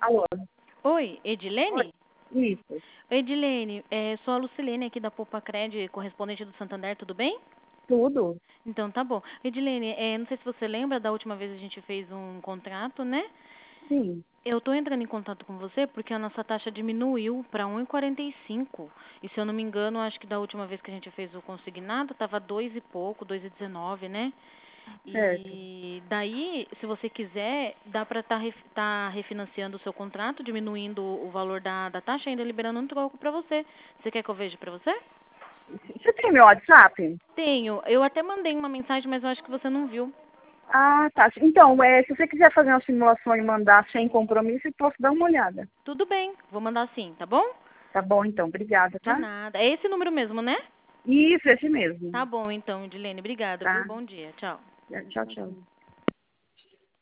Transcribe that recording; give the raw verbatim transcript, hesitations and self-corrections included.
Alô? Oi, Oi. Edilene? Isso. Edilene, é, sou a Lucilene aqui da Poupa Cred, correspondente do Santander, tudo bem? Tudo? Então tá bom. Edilene, é, não sei se você lembra, da última vez a gente fez um contrato, né? Sim. Eu tô entrando em contato com você porque a nossa taxa diminuiu para um e quarenta e cinco. E se eu não me engano, acho que da última vez que a gente fez o consignado, tava dois e pouco, dois e dezenove, né? Certo. E daí, se você quiser, dá para estar tá, tá refinanciando o seu contrato, diminuindo o valor da, da taxa e ainda liberando um troco para você. Você quer que eu veja para você? Você tem meu WhatsApp? Tenho. Eu até mandei uma mensagem, mas eu acho que você não viu. Ah, tá. Então, é, se você quiser fazer uma simulação e mandar sem compromisso, eu posso dar uma olhada. Tudo bem, vou mandar sim, tá bom? Tá bom, então. Obrigada, De tá? nada. É esse número mesmo, né? Isso, esse mesmo. Tá bom, então, Edilene. Obrigada, viu? Tá. Bom dia. Tchau. Tchau, tchau.